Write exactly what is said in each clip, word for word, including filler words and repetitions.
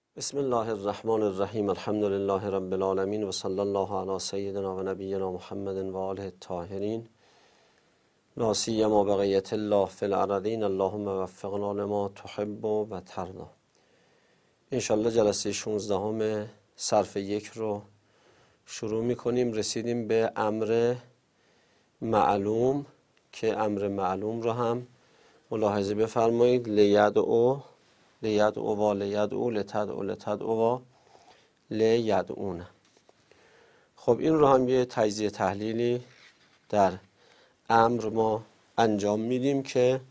بسم الله الرحمن الرحیم. الحمد لله رب العالمین و صلی الله علی سیدنا و نبینا محمد و آله الطاهرین لا سیما بقیة الله فی الارضین. اللهم وفقنا لما تحب و ترضی. انشالله جلسه شانزدهم صرف یک رو شروع میکنیم. رسیدیم به امر معلوم که امر معلوم رو هم ملاحظه بفرمایید. لیدعو لیدعو و لیدعو لتدعو لتدعو و لیدعون. خب این رو هم یه تجزیه تحلیلی در امر ما انجام میدیم که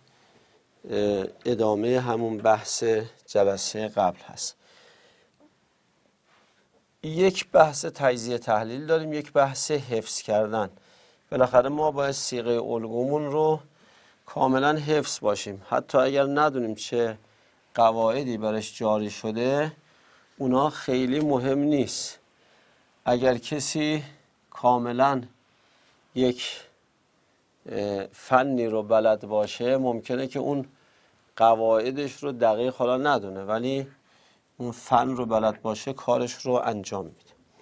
ادامه همون بحث جلسه قبل هست. یک بحث تجزیه تحلیل داریم، یک بحث حفظ کردن. بالاخره ما باید صیغه الگومون رو کاملا حفظ باشیم، حتی اگر ندونیم چه قواعدی برش جاری شده اونا خیلی مهم نیست. اگر کسی کاملا یک فنی رو بلد باشه ممکنه که اون قواعدش رو دقیق حالا ندونه، ولی اون فن رو بلد باشه کارش رو انجام میده.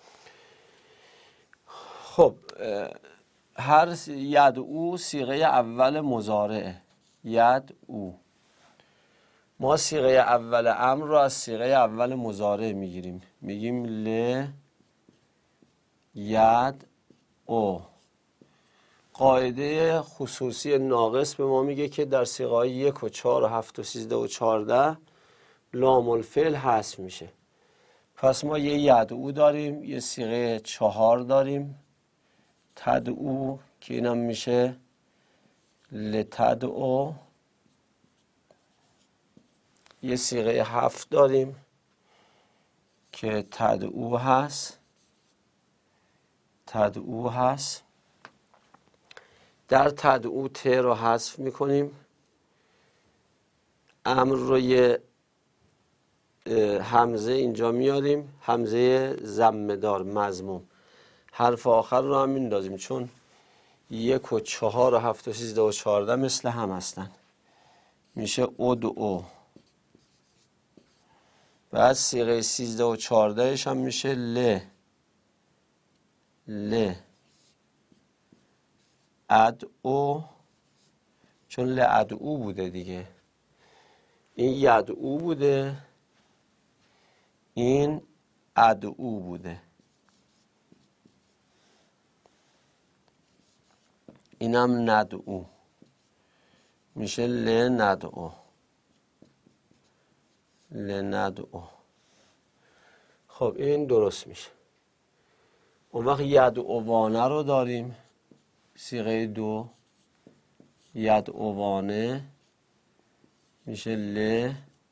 خب هر یدعو صیغه اول مضارعه. یدعو ما صیغه اول امر رو از صیغه اول مضارع میگیریم، میگیم ل ید او. قاعده خصوصی ناقص به ما میگه که در صیغه های یک و چهار و هفت و سیزده و چهارده لام الفعل حذف میشه. پس ما یه یدعو داریم، یه صیغه چهار داریم تدعو که اینم میشه لتدعو، یه صیغه هفت داریم که تدعو هست تدعو هست در تدعو ت رو حذف میکنیم. امر رو یه همزه اینجا میاریم، همزه ضمه‌دار مضموم. حرف آخر رو هم میندازیم چون یک و چهار و هفت و سیزده و چهارده مثل هم هستن، میشه ادعو. بعد صیغه سیزده و چهاردهش هم میشه ل ل ادعو، چون ل ادعو بوده دیگه. این یدعو بوده، این ادعو بوده، اینم ندعو، میشه ل ندعو ل ندعو. خب این درست میشه. اون وقت یدعوانه رو داریم، صیغه دو یدعوانه میشه ل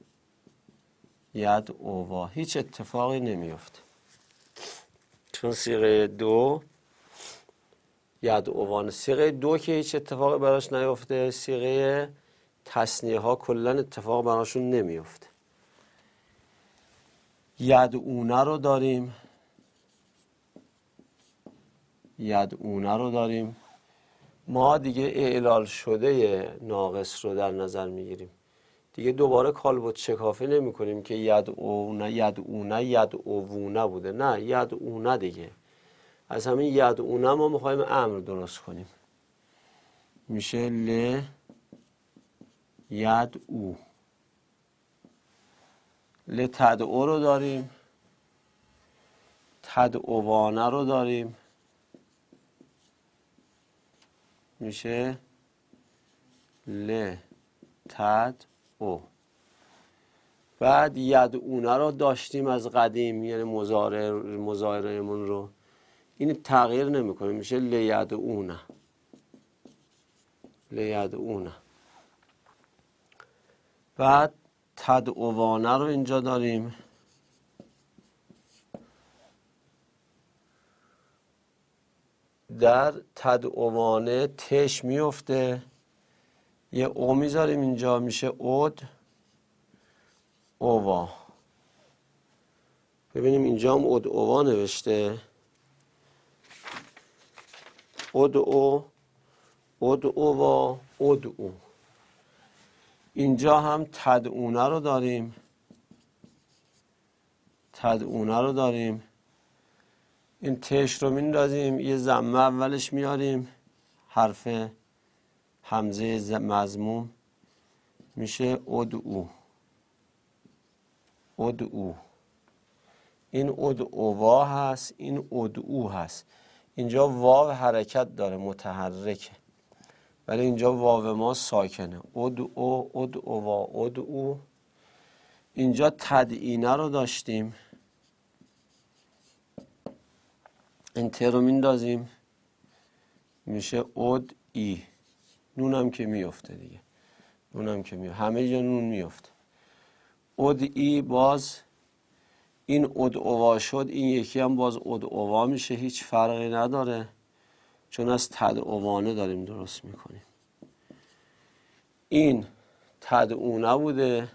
یدعوا. هیچ اتفاقی نمیفته چون صیغه دو یدعوانه. صیغه دو که هیچ اتفاقی براش نیفته، صیغه تثنیه ها کلا اتفاق براشون نمیفته. یدعونه رو داریم یدعونه رو داریم ما دیگه اعلال شده ناقص رو در نظر میگیریم دیگه. دوباره کالبد شکافی نمی کنیم که یدعونه یدعونه یدعوونه بوده، نه یدعونه دیگه. از همین یدعونه ما میخوایم امر درست کنیم، میشه ل یدعو. ل تدعو رو داریم، تدعوانه رو داریم، میشه ل تدعو. بعد یدعونه رو داشتیم از قدیم، یعنی مضارع مضارعمون رو این تغییر نمی کنیم، میشه لیدعونه لیدعونه. بعد تدعوانه رو اینجا داریم، در تدعوانه تش میفته، یه او میذاریم اینجا، میشه اد اووا. ببینیم اینجا هم اد اووا نوشته، اد او اد اووا اد او. اینجا هم تدعونه رو داریم، تدعونه رو داریم. این تش رو میندازیم، یه ضمه اولش میاریم، حرف همزه مضموم میشه ادعو. ادعو. این ادعوا هست، این ادعو هست. اینجا واو حرکت داره، متحرکه، ولی اینجا واو ما ساکنه. ادعو، ادعوا، ادعو. اینجا تدعینه رو داشتیم، این ت رو میندازیم میشه ادعی. نونم که میفته دیگه، نونم که میفته، همه جا نون میفته. ادعی، باز این ادعوا شد، این یکی هم باز ادعوا میشه، هیچ فرقی نداره چون از تدعوانه داریم درست میکنیم. این تدعونه بوده،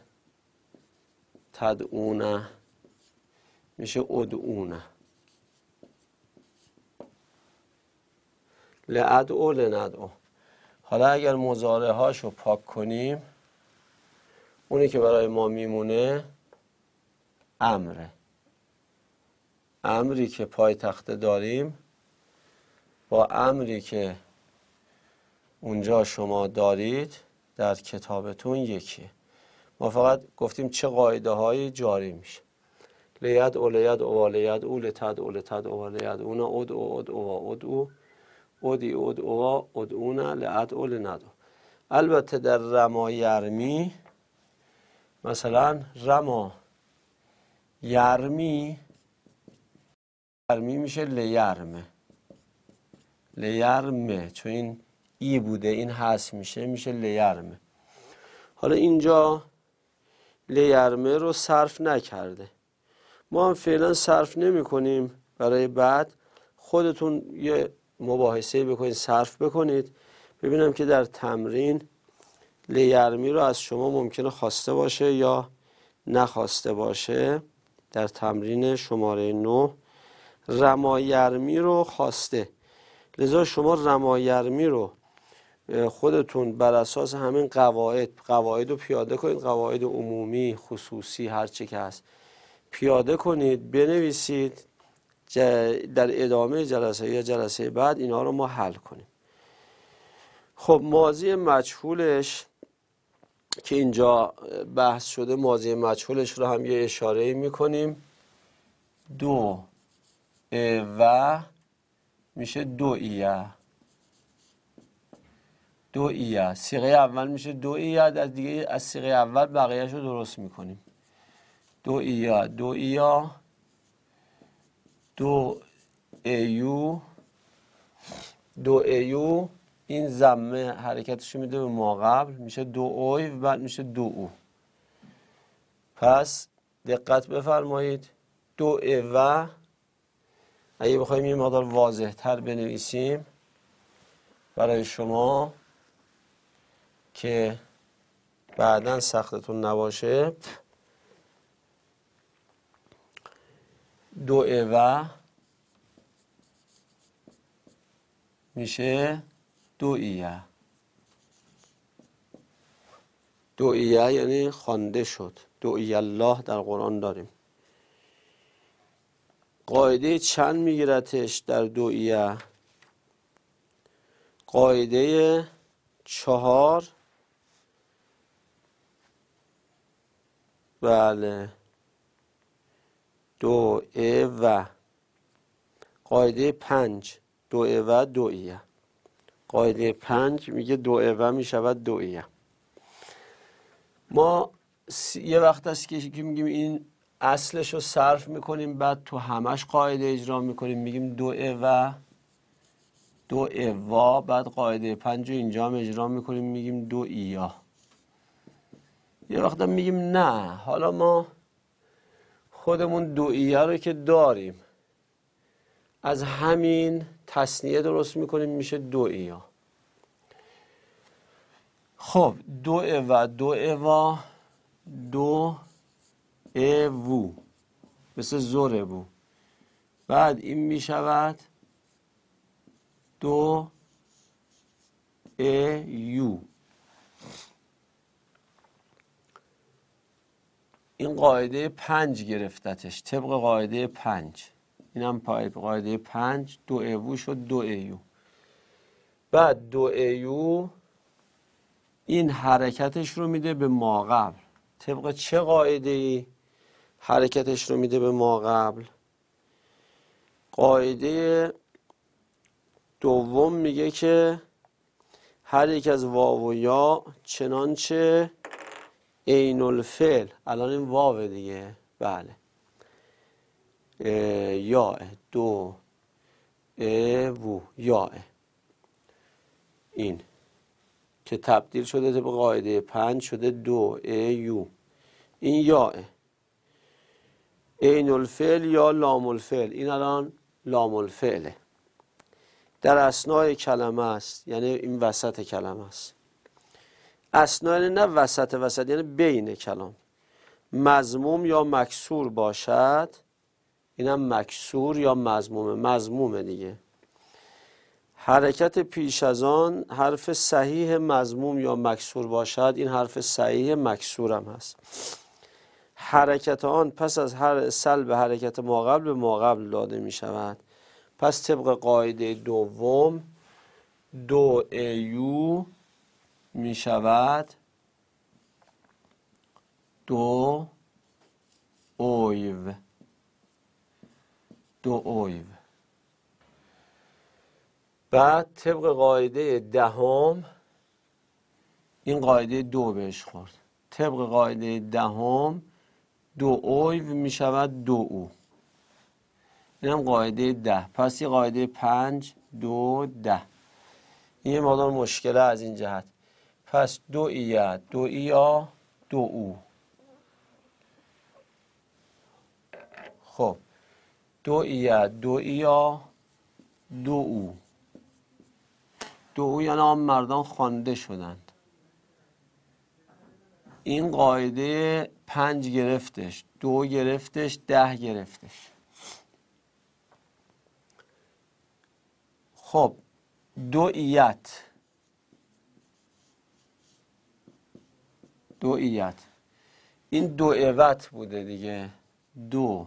تدعونه میشه ادعونه. لادعو، لندعو. حالا اگر مضارع هاشو پاک کنیم، اونی که برای ما میمونه امره. امری که پای تخته داریم با امری که اونجا شما دارید در کتابتون یکیه. ما فقط گفتیم چه قاعده هایی جاری میشه. لیدعو، لیدعوا، لیدعو، لتدعو، لتدعوا، لیدعونا، ادعو، ادعوا، ادعو، ادعی، ادعوا، ادعونا، لادعو، لندعو. البته در رما یرمی، مثلا رما یرمی، یرمی میشه لیرمه. لیرمه، چون این ای بوده این حذف میشه، میشه لیرمه. حالا اینجا لیرمه رو صرف نکرده، ما هم فعلا صرف نمی کنیم. برای بعد خودتون یه مباحثه بکنید، صرف بکنید، ببینم که در تمرین لیرمی رو از شما ممکنه خواسته باشه یا نخواسته باشه. در تمرین شماره نه رمایرمی رو خواسته، لذا شما رمایرمی رو خودتون بر اساس همین قواعد قواعد رو پیاده کنید، قواعد عمومی، خصوصی، هر چی که هست پیاده کنید، بنویسید. در ادامه جلسه یا جلسه بعد اینا رو ما حل کنیم. خب ماضی مجهولش که اینجا بحث شده، ماضی مجهولش رو هم یه اشاره میکنیم. دو و میشه دو ایه. دو ایه صیغه اول میشه دو ایه، از دیگه از صیغه اول بقیه‌شو رو درست میکنیم. دو ایه، دو ایه، دو ایو، دو ایو. این ضمه حرکتشو میده به ما قبل، میشه دو اوی و بعد میشه دو او. پس دقت بفرمایید، دو و اگه بخوایم یه مقدار واضح تر بنویسیم برای شما که بعداً سختتون نباشه، دو و میشه دو ایه. دو ایه یعنی خوانده شد. دو ایه الله در قرآن داریم. قاعده چند میگیرتش در دو ایه؟ قاعده چهار. بله، دو ای و. قاعده پنج، دو ای و دو ایه. قاعده پنج میگه دو ای و میشود دو ایه. ما یه وقت هست که میگیم این اصلش رو صرف میکنیم، بعد تو همش قاعده اجرا میکنیم، میگیم دو ای و دو ای و، بعد قاعده پنج رو اینجا هم اجرا میکنیم، میگیم دو ایه. یه وقت هم میگیم نه، حالا ما خودمون دو ایه رو که داریم، از همین تثنیه درست میکنیم، میشه دو ایه. خب دو ای و دو ای و دو ای وو، مثل زوره بو. بعد این میشود دو ای یو. این قاعده پنج گرفتتش طبق قاعده پنج. اینم پای قاعده پنج دو ایو شد دو ایو. بعد دو ایو این حرکتش رو میده به ما قبل. طبق چه قاعده ای حرکتش رو میده به ما قبل؟ قاعده دوم میگه که هر یک از واو و یا چنانچه عین الفعل، الان این واو دیگه، بله، یا دو او یا این که تبدیل شده طبق قاعده پنج شده دو ایو. این یا عین الفعل یا لام الفعل، این الان لام الفعله، در اثنای کلمه است، یعنی این وسط کلمه است. اثنای نه وسط وسط، یعنی بین کلام. مضموم یا مکسور باشد، اینم مکسور یا مضمومه، مضمومه دیگه. حرکت پیش از آن حرف صحیح مضموم یا مکسور باشد، این حرف صحیح مکسورم هست. حرکت آن پس از هر سلب حرکت ما قبل به ما قبل داده می شود. پس طبق قاعده دوم دو ایو می شود دو اویو. دو اویو. بعد طبق قاعده دهم این قاعده دو بهش خورد. طبق قاعده دهم دو اویو می شود دو او. این هم قاعده ده. پس یه قاعده پنج دو ده. این یه مقدار مشکله از این جهت. پس دو ایه دو ایا دو او. خب دو ایه دو ایا دو او. دو او یعنی هم مردان خوانده شدند. این قاعده پنج گرفتش، دو گرفتش، ده گرفتش. خب دو ایت دو ایت این دو اوت بوده دیگه. دو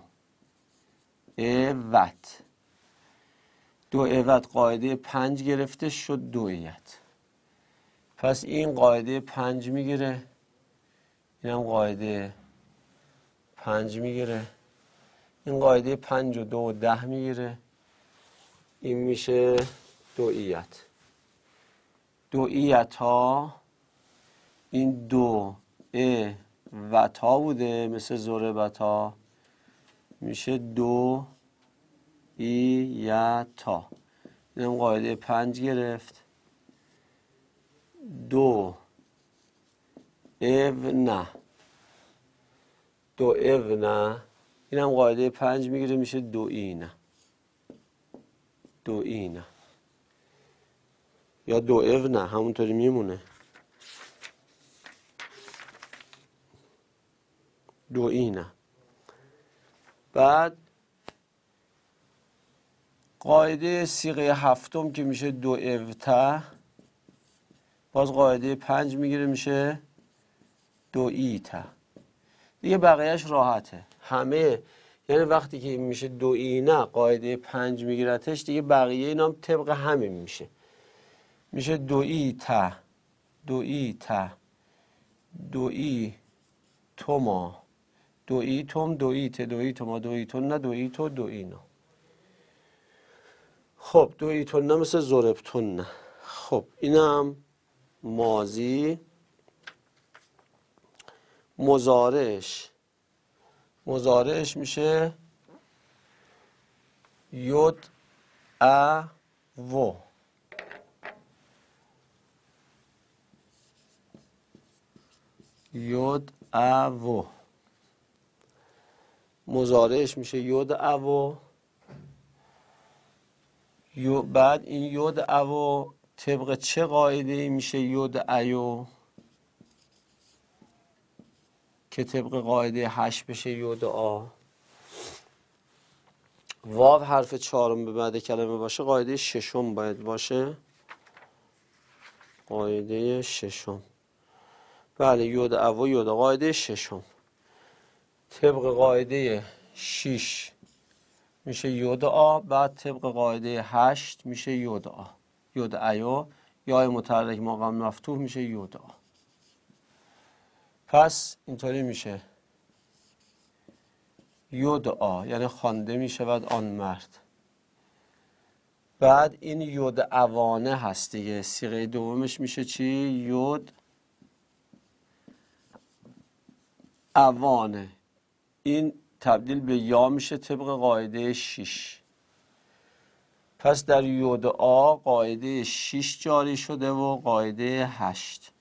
اوت دو اوت قاعده پنج گرفته شد دو ایت. پس این قاعده پنج میگیره، این هم قاعده پنج میگیره، این قاعده پنج و دو و ده میگیره، این میشه دو ایت. دو ایت ها این دو ا و تا بوده مثل ضربتا، میشه دو ایتا. این هم قاعده پنج گرفت. دو او نه دو او نه این هم قاعده پنج میگیره، میشه دو اینه دو اینه یا دو او نه، همونطوری میمونه. دو اینه. بعد قاعده صیغه هفتم که میشه دو اوته، باز قاعده پنج میگیره، میشه دو ایته. دیگه بقیهش راحته همه. یعنی وقتی که میشه دو اینه قاعده پنج میگیرتش، دیگه بقیه اینا هم طبق همین میشه. میشه دو ایته دو ایته دو ای توما دو ای توم دو ایته دو ای توما دو ای تون نه دو ای تو دو اینا. خب دو ای تون نه مثل ضربتون نه. خب اینم ماضی. مضارعش مضارعش میشه یود ا و یود ا و مضارعش میشه یود ا و یو. بعد این یود ا و طبق چه قاعده میشه یود ایو؟ که طبق قاعده هشت بشه یود آ. واو حرف چهارم به بعد کلمه باشه، قاعده ششم باید باشه. قاعده ششم، بله، یود او یود، قاعده ششم. طبق قاعده شش میشه یود آ، بعد طبق قاعده هشت میشه یود آ، یود ایا، یا متحرک مقام مفتوح میشه یود آ. پس اینطوری میشه یود آ، یعنی خوانده میشود آن مرد. بعد این یود اوانه هست دیگه، صیغه دومش میشه چی؟ یود اوانه. این تبدیل به یا میشه طبق قاعده شش. پس در یود آ قاعده شش جاری شده و قاعده هشت.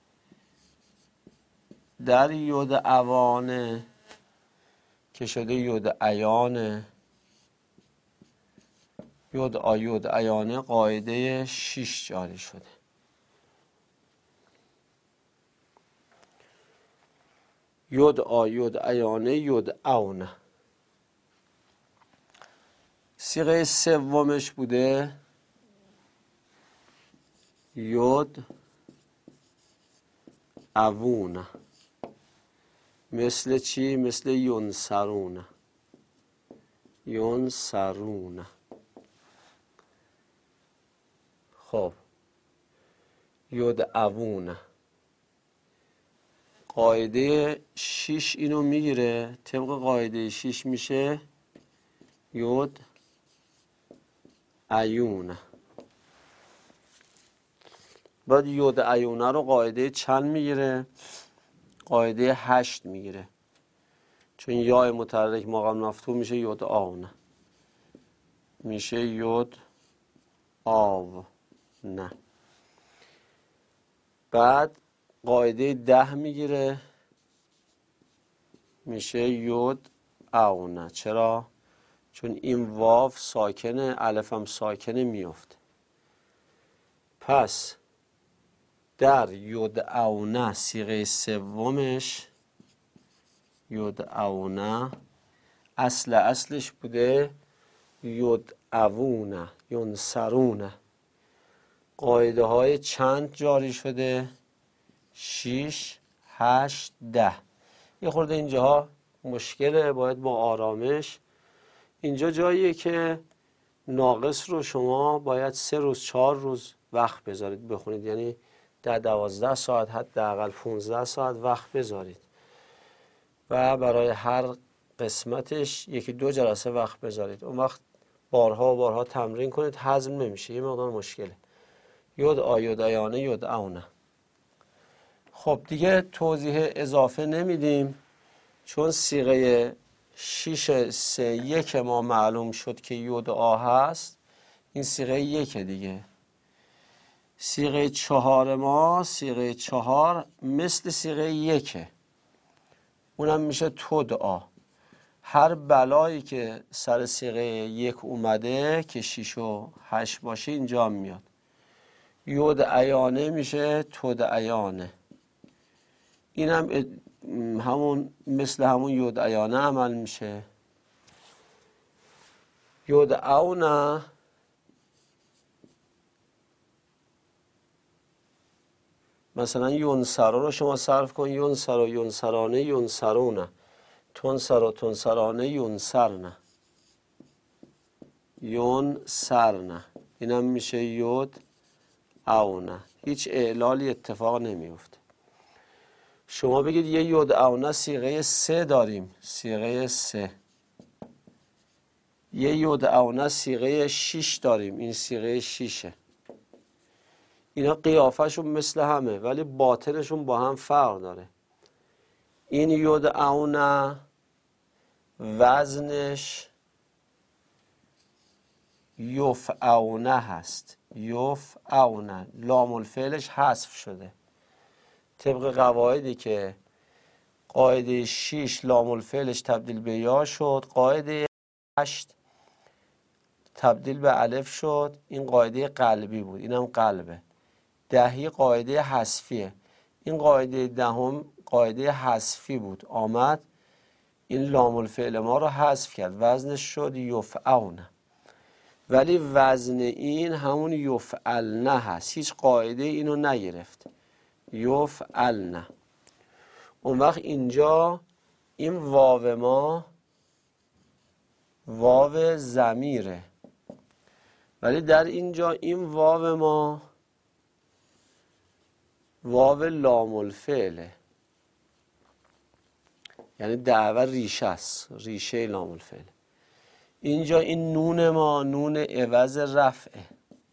در یود اوانه که شده یود ایانه، یود آ یود ایانه قاعده شش جاری شده. یود آ یود ایانه یود اونه. صیغه سومش بوده یود اوونه. مثل چی؟ مثل ینصرونه. ینصرونه. خب یود اوونه قاعده شش اینو میگیره، طبق قاعده شش میشه یود ایونه. بعد یود ایونه رو قاعده چند میگیره؟ قاعده هشت میگیره، چون یا متحرک مقام مفتوح میشه یود آونه، میشه یود آو نه. بعد قاعده ده میگیره، میشه یود اونه. چرا؟ چون این واو ساکنه، الف هم ساکنه میفته. پس در یود اونه صیغه سومش یود اونه اصل اصلش بوده یود اوونه ینصرونه. قاعده های چند جاری شده؟ شیش، هشت، ده. یه خورده اینجاها مشکله، باید با آرامش. اینجا جاییه که ناقص رو شما باید سه روز چهار روز وقت بذارید بخونید، یعنی ده دوازده ساعت حداقل پونزده ساعت وقت بذارید و برای هر قسمتش یکی دو جلسه وقت بذارید. اون وقت بارها و بارها تمرین کنید، هضم نمیشه، یه مقدار مشکله. یود آ یود ایانه یود اونه. خب دیگه توضیح اضافه نمیدیم، چون صیغه شیش سه یک ما معلوم شد که یود آ هست. این صیغه یک دیگه. صیغه چهار ما صیغه چهار مثل صیغه یکه، اونم میشه تود آ. هر بلایی که سر صیغه یک اومده که شیش و هشت باشه اینجا هم میاد. یود ایانه میشه تود ایانه. اینم همون مثل همون یود ایانه عمل میشه. یود اونه مثلا ینصرا رو شما صرف کن، ینصرا ینصرانه ینصرونه، تنصرا تنصرانه ینصرنه ینصرنه. اینم میشه یود اونه. هیچ اعلالی اتفاق نمیفته. شما بگید یه یود اونه صیغه سه داریم، صیغه سه. یه یود اونه صیغه شیش داریم، این صیغه شیشه. اینا قیافهشون مثل همه ولی باطنشون با هم فرق داره. این یود اونه وزنش یفعونه هست. یفعونه لام الفعلش حذف شده. طبق قواعدی که قاعده شیش لام الفعلش تبدیل به یا شد، قاعده هشت تبدیل به الف شد. این قاعده قلبی بود، اینم قلبه. دهی قاعده حذفیه. این قاعده دهم قاعده حذفی بود، آمد این لام الفعل ما رو حذف کرد، وزنش شد یفعونه. ولی وزن این همون یفعلنه هست، هیچ قاعده اینو نگرفت. یفعلنه. اون وقت اینجا این واو ما واو ضمیره، ولی در اینجا این واو ما واو لام الفعله، یعنی دعوه ریشه است، ریشه لام الفعل. اینجا این نون ما نون عوض رفعه،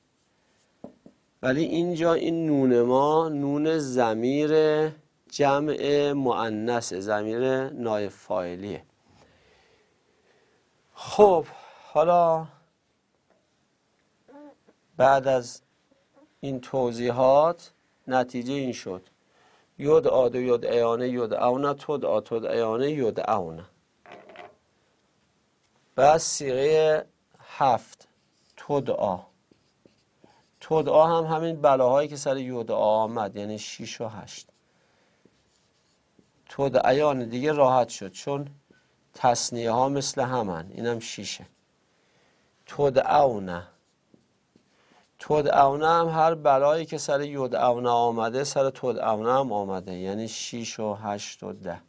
ولی اینجا این نون ما نون ضمیر جمع مؤنث، ضمیر نایب فاعلیه. خب حالا بعد از این توضیحات نتیجه این شد یود آد و یود ایانه یود اونه تود آ تود ایانه یود اونه. بعد صیغه هفت تود آ. تود آ هم همین بلاهایی که سر یود آ آمد، یعنی شیش و هشت. تود ایانه دیگه راحت شد چون تثنیه ها مثل همن، اینم شیشه. تود اونه. تود اونه هم هر بلایی که سر یود اونه آمده سر تود اونه هم آمده، یعنی شیش و هشت و ده.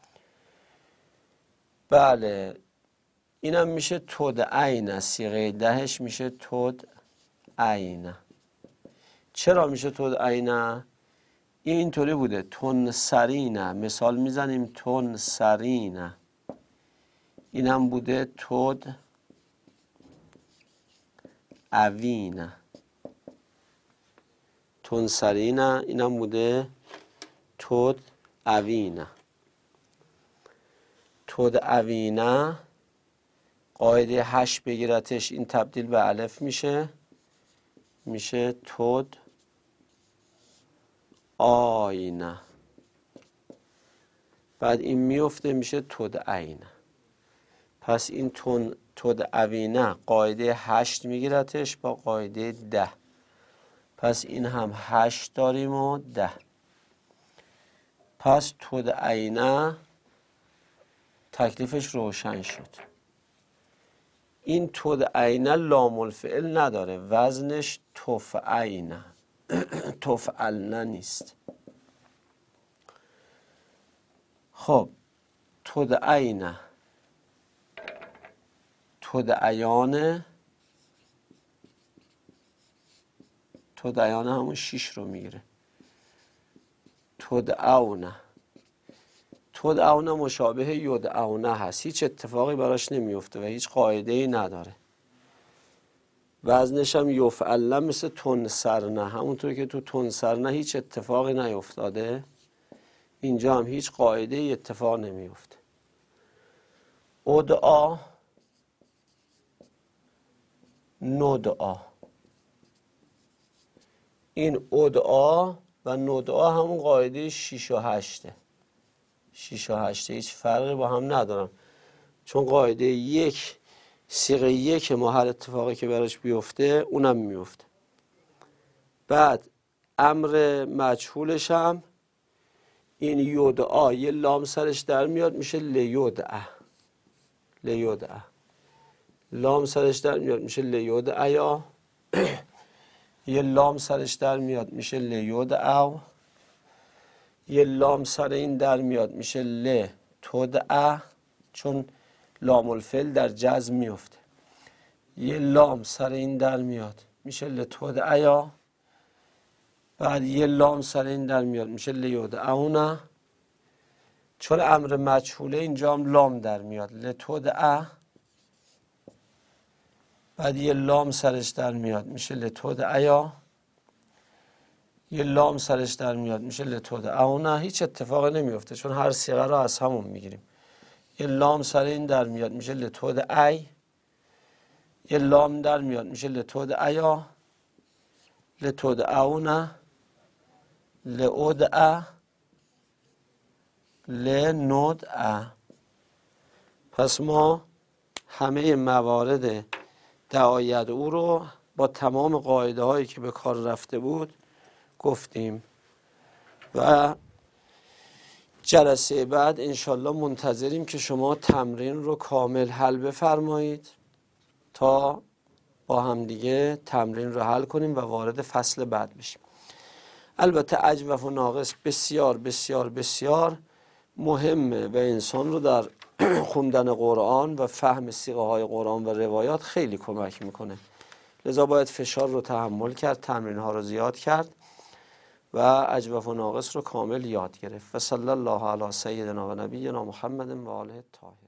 بله اینم میشه تود عینه، صیغه دهش میشه تود عینه. چرا میشه تود عینه؟ این اینطوری بوده تون سرینه، مثال میزنیم تون سرینه. اینم بوده تود اوینه، تون سرینه. اینم بوده تود اوینه. تود اوینه قاعده هشت بگیرتش این تبدیل به الف میشه، میشه تود آینه. بعد این میفته میشه تود عینه. پس این تون تود اوینه قاعده هشت میگیرتش با قاعده ده. پس این هم هشت داریم و ده. پس تود عینه تکلیفش روشن شد. این تود عینه لام الفعل نداره، وزنش تفعینه، تفعلنه نیست. خب تود عینه تود عیانه، تود عیانه همون شیش رو میگیره. تود اونه. تود اونه مشابه یود اونه هست، هیچ اتفاقی براش نمیفته و هیچ قاعده ای نداره. وزنش هم یفعلن مثل تون سرنه، همونطور که تو تون سرنه هیچ اتفاقی نیفتاده اینجا هم هیچ قاعده ای اتفاق نمیفته. ادعا ندعا. این ادعا و ندعا همون قاعده شیش و هشته. شیش و هشته هیچ فرقی با هم ندارم، چون قاعده یک صیغه یک ما هر اتفاقی که براش بیفته اونم میفته. بعد امر مجهولش هم این یدعا یه لام سرش در میاد میشه لیدعا. لیدعا لام سرش در میاد میشه لیدعا، یا یه لام سرش در میاد میشه لیدعا، یه لام سر این در میاد میشه ل تدعا، چون لام الفعل در جزم میفته. یه لام سر این در میاد میشه ل تدعا، یا بعد یه لام سر این در میاد میشه لیدعونه، چون امر مجهوله اینجا هم لام در میاد ل تدعا، بعد یه لام سرش در میاد میشه ل تدعا، یه لام سرش در میاد میشه لتدعونه. هیچ اتفاقی نمیفته چون هر صیغه رو از همون میگیریم. یه لام سر این در میاد میشه لتدعی، یه لام در میاد میشه لتدعیا، لتدعونه، لادعا، لندعا. پس ما همه موارد دعایت او رو با تمام قاعده هایی که به کار رفته بود گفتیم و جلسه بعد انشالله منتظریم که شما تمرین رو کامل حل بفرمایید تا با هم دیگه تمرین رو حل کنیم و وارد فصل بعد بشیم. البته اجوف و ناقص بسیار بسیار بسیار مهمه و انسان رو در خوندن قرآن و فهم سیغه های قرآن و روایات خیلی کمک میکنه. لذا باید فشار رو تحمل کرد، تمرین ها رو زیاد کرد و اجوف و ناقص رو کامل یاد گرفت. و صلی الله علی سیدنا و نبینا محمد و آله الطاهرین.